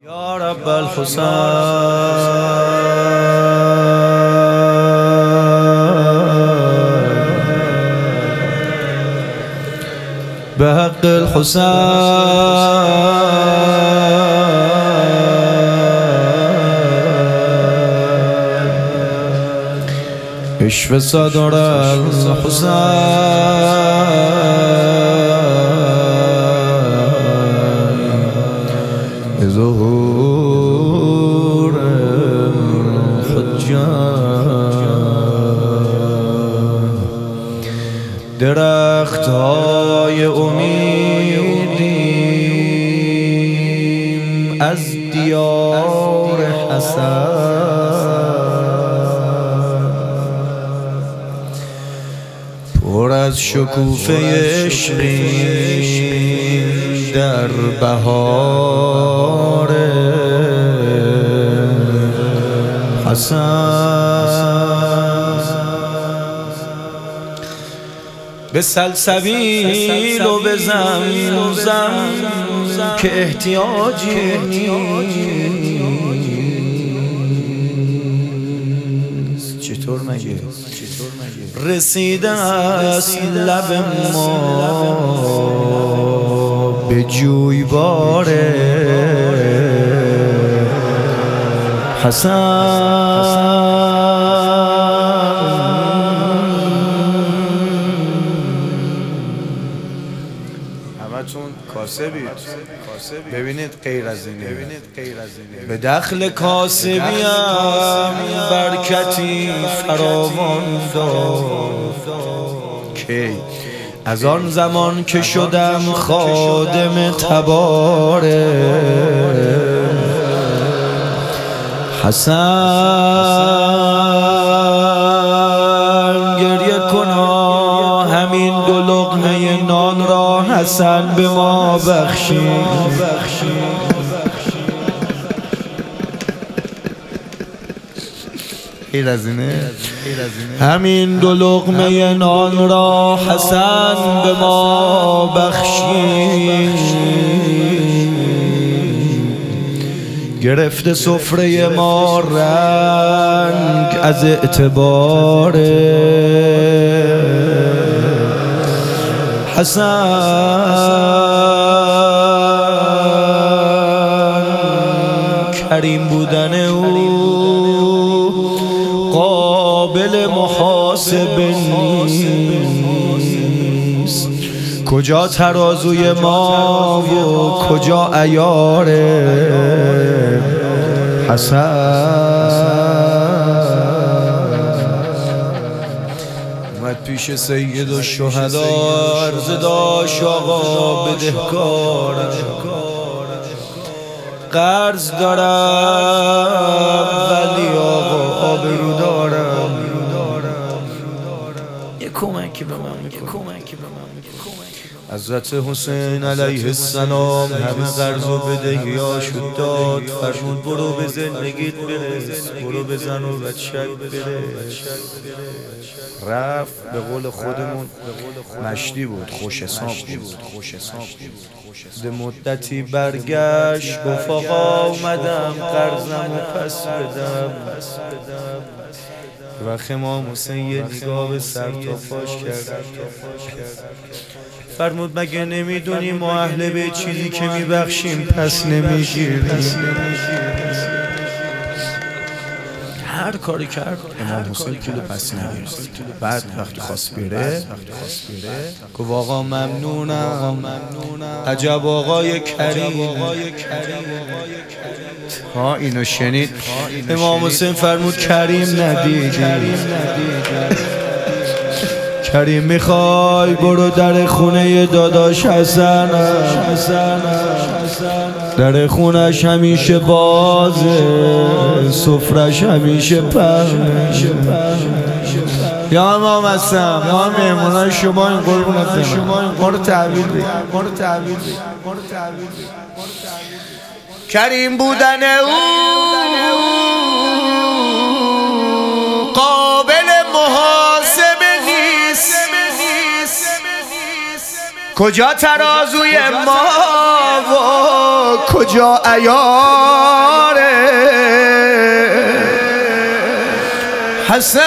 یا رب الحسین به حق الحسین اشف صدر الحسین ظهور الحجان درخت های امیدیم از دیار حسن پر از شکوفه عشقیم در بهار حسن به سلسبیل و به زمزم که احتیاجی نیست. چطور مگه رسیده است لب ما به جویبار حسن همتون کاسبید ببینید غیر از اینه به دخل کاسبیم برکتی فراوان داد کی از آن زمان که شدم خادم تبار حسن گریه کنا همین دو لقمه نان را حسن به ما بخشی غیر از اینه همین دو لقمه نان را حسن به ما بخشی گرفته سفره ما رنگ از اعتبار حسن کریم بودن او قابل محاسبه نیست کجا ترازوی ما و کجا عیار حسن اومد پیش سید الشهدا عرض داشت آقا بدهکارم قرض دارم ولی آقا آبرو دارم یه کمکی به من حضرت حسین علیه السلام همه قرض و بدهیاشو داد فرمود برو به زندگیت برس برو به زن و بچه‌ت برس رفت به قول خودمون مشتی بود خوش حساب بود به مدتی برگشت گفت آقا اومدم قرضم و پس بدم و امام حسین یه نگاه به سر تا پاش کرد فرمود مگه نمیدونی ما اهل به چیزی که میبخشیم پس نمیگیریم هر کاری کرد امام حسین پول پس نگرفت بعد وقتی خواست بره گفت آقا ممنونم عجب آقای کریم ها اینو شنید امام حسین فرمود کریم ندیدی کریم میخوای برو در خونه داداش حسن در خونش همیشه بازه سفرش همیشه پهنه یا امام حسن یا مهمونای شما این قربونت ما رو تحویل بید کریم بودن او قابل محاسبه نیست کجا ترازوی ما و کجا عیاره حسن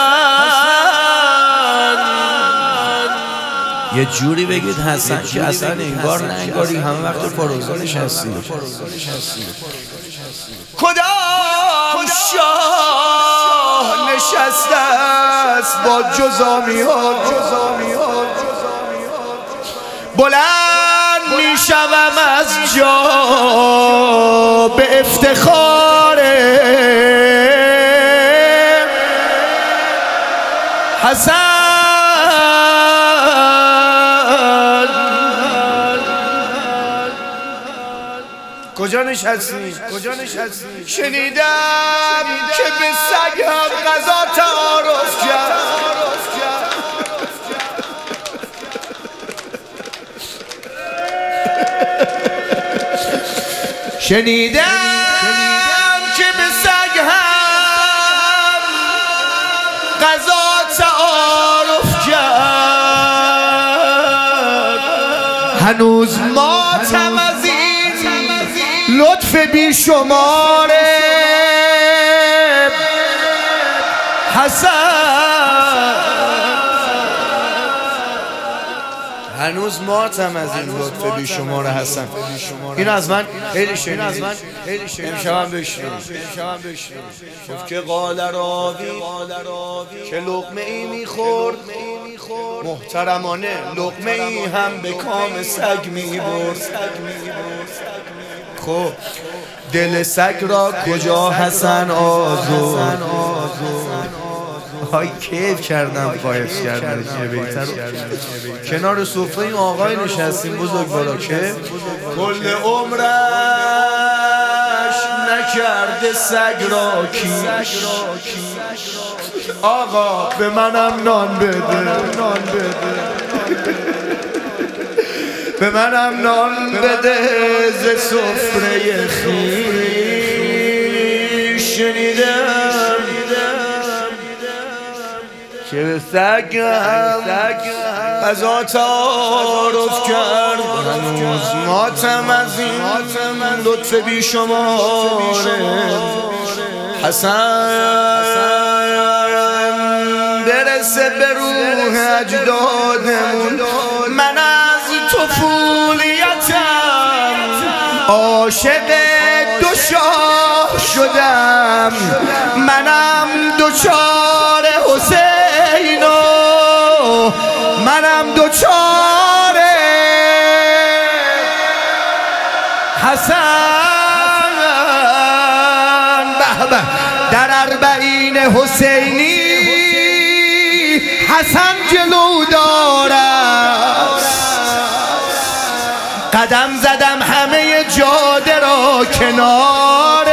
یه جوری بگید حسن که اصلا انگار نه انگاری همه وقت فروزانش هستی. کدام شاه نشسته است با جزامی ها بلند می شوم از جا به افتخار حسن کجا نشستی؟ شنیدم که به سگ هم غذا تعارف کرد شنیدم که به سگ هم غذا تعارف کرد هنوز ماتم از این لطف بیشماره حسن هنوز ماتم از این لطف بیشمار حسن. این از من خیلی شنیدید امشبم بشنوید. گفت که قال راوی که لقمه ای میخورد محترمانه لقمه ای هم به کام سگ میبرد. خب دل سگ را کجا حسن آزرد های کیف کردم خواهش کردم کنار سفره این آقای نشستیم بزرگوارا که کل عمرش نکرده سگ را کیش آقا به منم نان بده به منم نان بده ز سفره خویش. شنیدم که به سگ غذا تعارف کرد هنوز ماتم از این لطف بیشماره حسن برسه به روح اجدادمون. من از طفولیتم عاشق دو شاه شدم منم دوچار حسین و منم دوچار حسن. به به در اربعین حسینی حسن جلو دارد قدم زدم همه جاده را کنار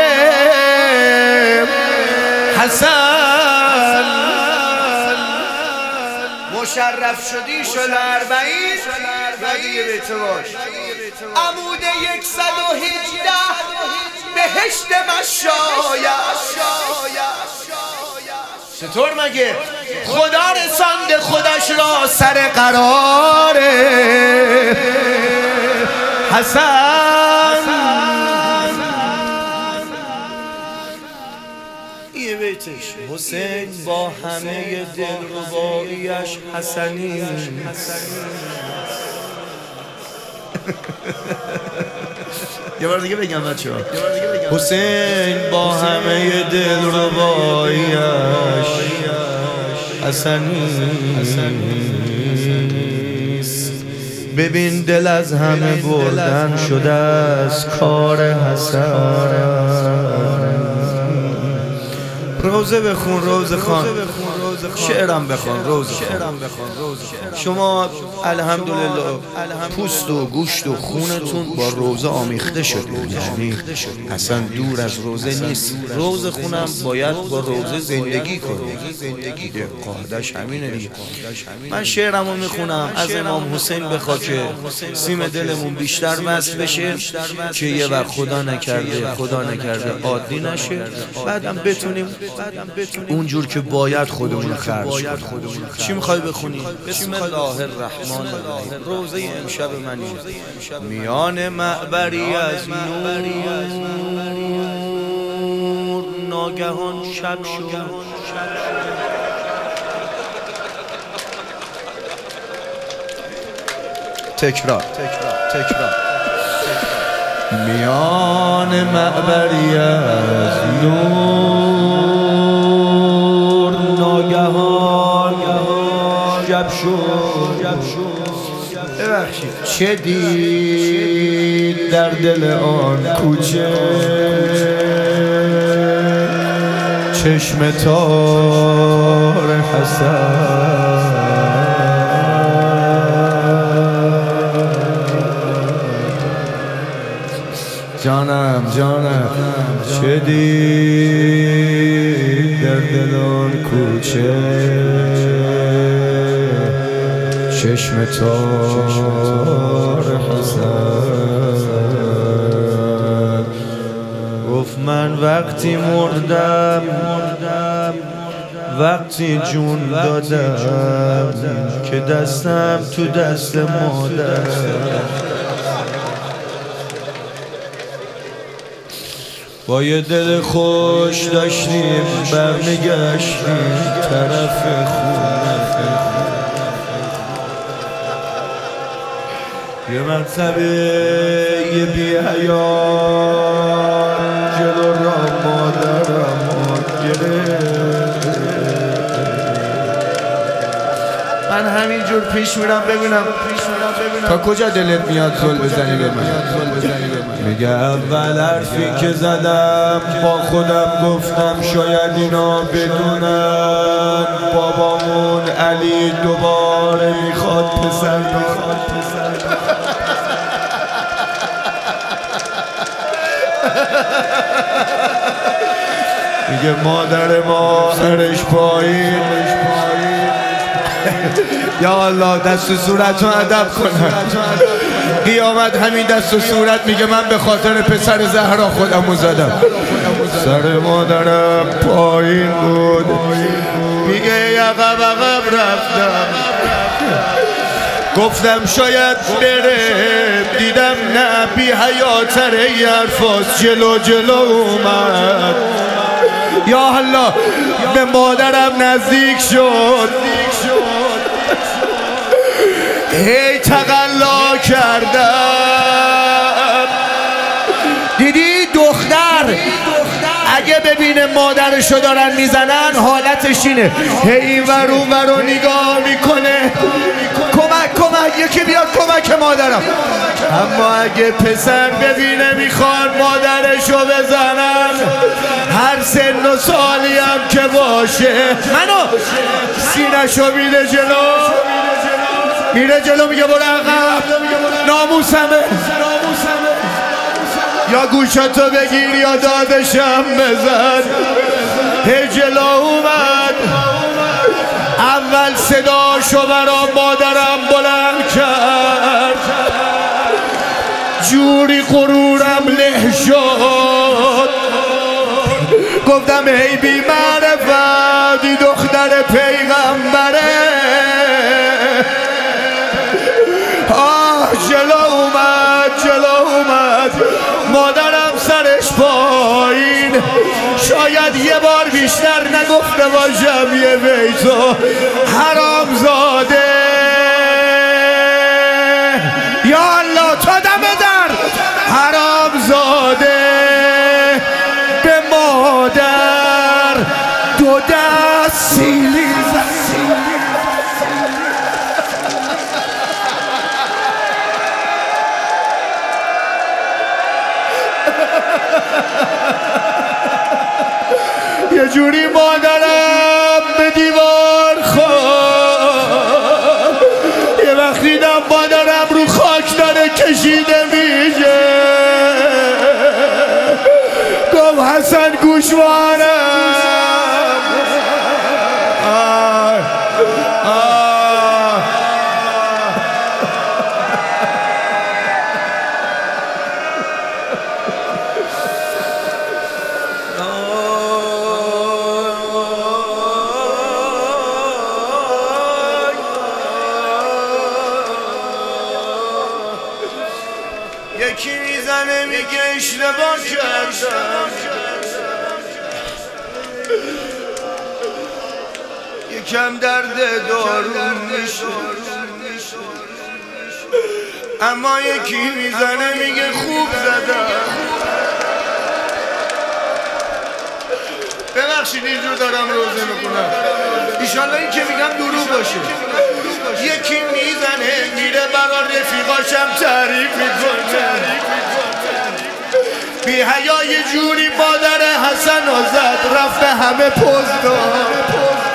حسن. مشرف شدی شد اربعین دیگه بیت باش عمود 118 بهشت مشایخ. چطور مگه خدا رسانده خودش را سر قرار حسن. یه بیتش حسین با همه دلرباییش حسنی یه بار دیگه بگم بچه‌ها حسین با همه دلرباییش حسنی ببین دل از همه بردن شده از کار حسن. روزه بخون روزه خان شعرم بخون روزه خان. شما الحمدلله پوست و گوشت و خونتون با روزه آمیخته شده یعنی اصلا دور از روزه نیست. روزه خونم باید با روزه زندگی کنه. قاعدش همینه دیگه. من شعرمو میخونم از امام حسین بخوا که سیم دلمون بیشتر وصل بشه که یه وقت خدا نکرده عادی نشه بعدم بتونیم اونجور که باید خودمون خرج کنیم. چی میخوای بخونی؟ بسم الله الرحمن الرحیم. روزه امشب منی میان معبری از نور ناگهان شب شد. تکرار میان معبری از نور ناگهان شب شد. ببخشید چه دید در دل آن کوچه چشم تار حسن جانم چه دید در دل آن کوچه چشم تار حسن گفت من وقتی مردم وقتی جون دادم که دستم تو دست مادر با یه دل خوش داشتیم برنگشتیم طرف خونه یه مرتبه یه بی حیات جلو را مادرم گرفت من همینجور پیش میرم ببینم تا کجا دلت میاد زل بزنی به من میگه اول حرفی که زدم با خودم گفتم شاید اینا بدونن بابامون علی دوباره میخواد پسر میگه مادر ما سرش پایین یا الله دست و صورت رو ادب کنن قیامت همین دست و صورت میگه من به خاطر پسر زهرا خودمو زدم سر مادرم پایین بود میگه عقب رفتم گفتم شاید بره دیدم نه بی حیاتر ای حرفاست جلو اومد یا الله به مادرم نزدیک شد هی تقلا کردم دیدی دختر اگه ببینه مادرشو دارن میزنن حالتش اینه هی این ور اون ور رو نگاه میکنه کمک یکی بیاد کمک مادرم اما اگه پسر ببینه میخوان مادرشو بزنن هر سن و سالی هم که باشه منو سینه‌شو میره جلو میگه برو عقب ناموسمه یا گوشتو بگیر یا دادشم بزن هی جلو اومد اول صداشو برا مادرم بلند کرد جوری غرورم له شد گفتم هی بی معرفتی دختر پیغمبره جلو اومد مادرم سرش پایین شاید یه بار بیشتر نگفته باشم یه بیتو حرام زاده یا الله تا دم در حرام زاده به مادر دو دست سیلی یه جوری مادرم به دیوار خورد یه وقت دیدم مادرم رو خاک داره کشیده میشه گفت حسن گوشوارم دیگه اشتباه کردم، یکم درد دارون میشه، اما یکی میزنه میگه خوب زدم. ببخشید اینجور دارم روزه میکنم، ایشالله این که میگم دروغ باشه. یکی میزنه میره برا رفیقاشم تعریف میکنه، بی حیا یه جوری مادر حسن زد رفت همه پوز داد.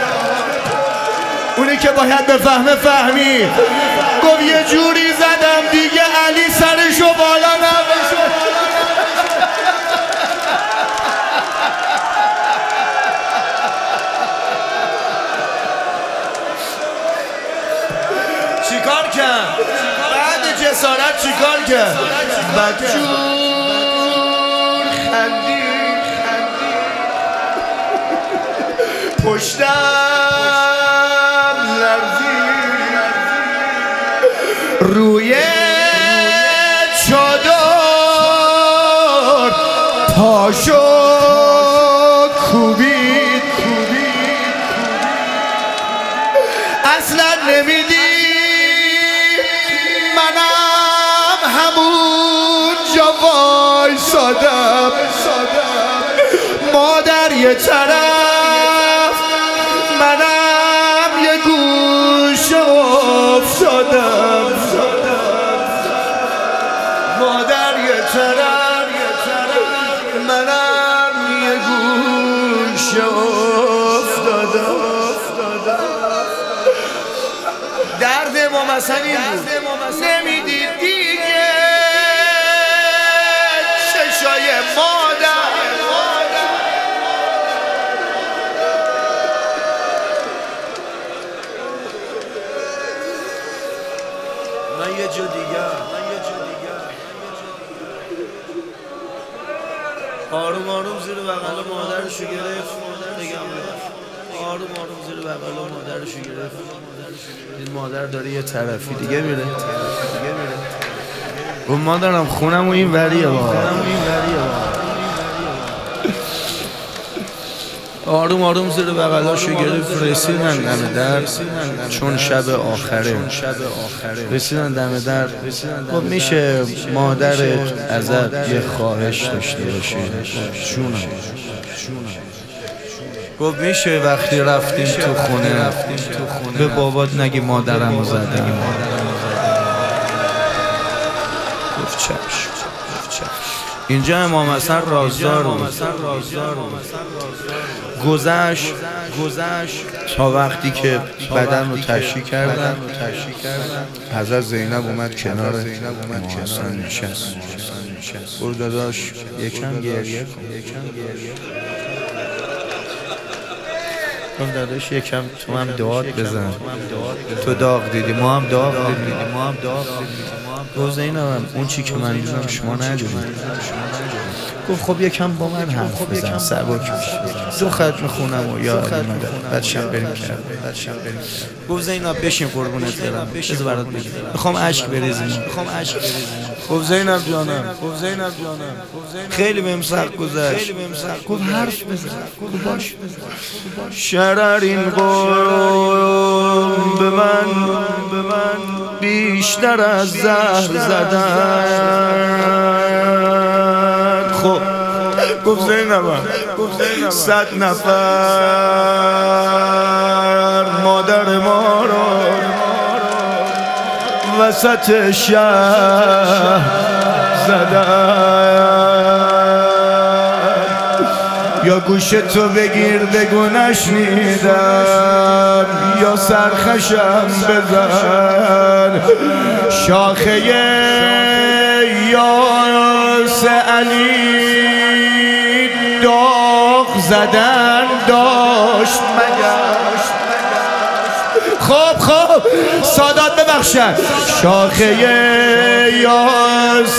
اونی که باید بفهمه فهمید، گفت یه جوری زدم دیگه علی سرشو بالا نبشه. چیکار کرد؟ بعد جسارت چیکار کرد؟ بدجور خندید، پشتم لرزید، روی چادر پاشو کوبید. اصلا نمیدی منم همونجا وایسادم، مادر یه طرف منم یه گوشه افتادم، مادر یه طرف منم یه گوشه افتادم. درد ما مثلا این بود، نمیدید دیگه چشای مادر. من یه جا دیگه آروم آروم زیر بغل مادرشو گرفت، آروم زیر بغل مادرشو گرفت. این مادر داره یه طرفی دیگه میره. گفت مادرم خونم و این وریه آروم زیر بغلاشو گرفت. رسیدن دم در، چون شب آخره رسیدن دم در. گفت میشه مادرت ازت یه خواهش داشته باشه؟ جونم. گفت میشه وقتی رفتیم تو خونه به بابات نگی مادرمو زدم؟ گفت چشم. اینجا امام حسن رازدار بود. گذشت تا وقتی که بدن رو تشییع کردن، حضرت زینب اومد کنار امام حسن نشست. گفت داداش یکم گریه کن. گفت داداش یکم تو هم داد بزن، تو داغ دیدی ما هم داغ دیدیم. گفت زینبم اون چی که من دیدم شما ندیدید. گفت خب یکم با من حرف بزن، سبک میشه. دو خط میخونم و یا علی مدد بعدشم بریم کرد. گفت زینب بشین قربونت برم، بذار برات بگم، میخوام اشک بریزیم. گفت زینب جانم خیلی بهم سخت گذشت. گفت حرف بزن. گفت باش. شررین قوم به من بیشتر از زهر زدن. خب گفت زینبم 100 نفر مادر ما رو وسط شهر زدن. یا گوش تو بگیر بگو نشنیدم، یا سرخشم بزن. شاخه یاس علی داغ زدن داشت مگر؟ خب سادات ببخشن. شاخه یاس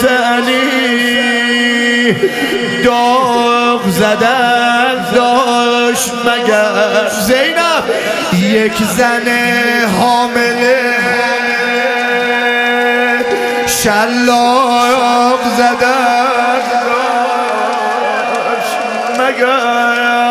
علی داغ زدن داشت مگر؟ زینب یک زن حامله شلاق زدن مگر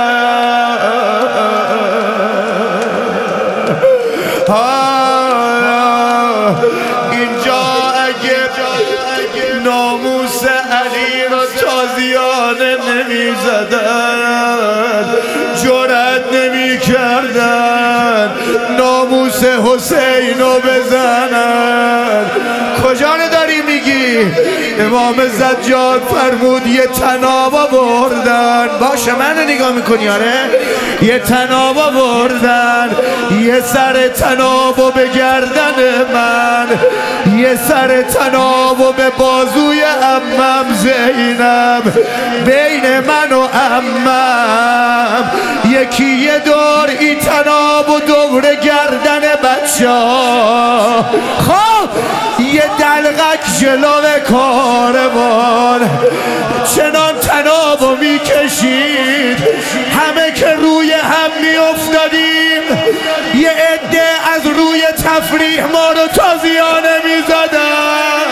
اینجا اگه ناموس علی رو تازیانه نمی زدن جرأت نمی کردن ناموس حسین رو بزنن. کجا داری میگی؟ امام زجاج فرمود یه طناب آوردن. باشه من نگاه میکنی؟ آره یه طناب آوردن، یه سر طنابو به گردن من، یه سر طنابو به بازوی عمم زینب، بین من و عمم یکی یه دور این طنابو دور گردن بچه ها. خب یه دلغک جلو کاروان چنان طنابو میکشید همه که روی هم میافتادیم، یه عده از روی تفریح ما رو تازیانه میزدن.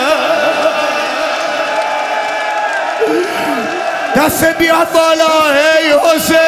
دست بیاد بالا ای حسین.